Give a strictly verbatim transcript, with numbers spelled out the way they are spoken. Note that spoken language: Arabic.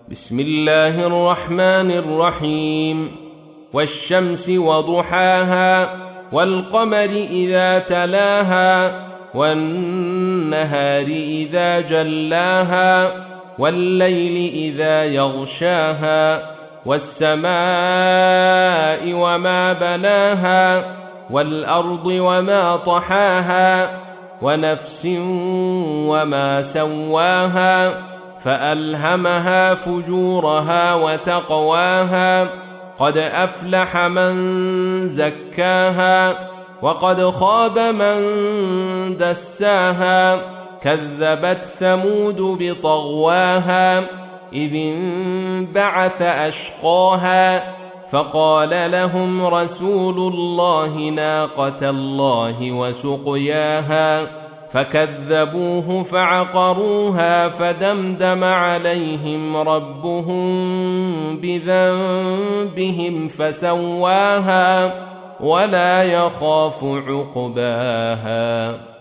بسم الله الرحمن الرحيم والشمس وضحاها والقمر إذا تلاها والنهار إذا جلاها والليل إذا يغشاها والسماء وما بناها والأرض وما طحاها ونفس وما سواها فألهمها فجورها وتقواها قد أفلح من زكاها وقد خاب من دساها كذبت ثمود بطغواها إذ انبعث أشقاها فقال لهم رسول الله ناقة الله وسقياها فكذبوه فعقروها فدمدم عليهم ربهم بذنبهم فسواها ولا يخاف عقباها.